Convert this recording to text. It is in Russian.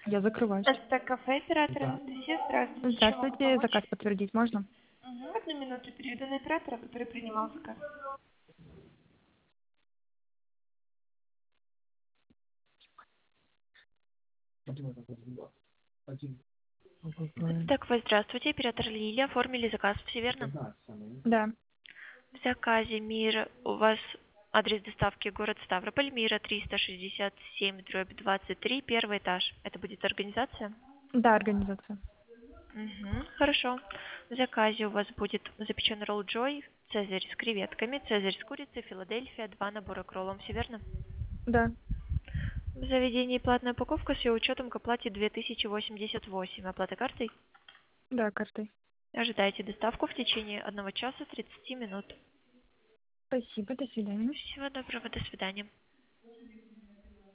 Я закрываюсь. Это кафе, оператор Анастасия. Здравствуйте. Чем могу Здравствуйте, помочь? заказ подтвердить можно? Одну минуту переведу на оператора, который принимал заказ. Так, вы здравствуйте, оператор Лилия. Оформили заказ, все верно? Да, В заказе МИР у вас адрес доставки город Ставрополь, МИРа 367/23, первый этаж. Это будет организация? да, организация. Хорошо. В заказе у вас будет запеченный ролл Джой, цезарь с креветками, цезарь с курицей, Филадельфия, 2 набора к роллам. Все верно? Да, В заведении платная упаковка с ее учетом к оплате 2088. Оплата картой? да, картой. Ожидайте доставку в течение 1 часа 30 минут. Спасибо, до свидания. Всего доброго, до свидания.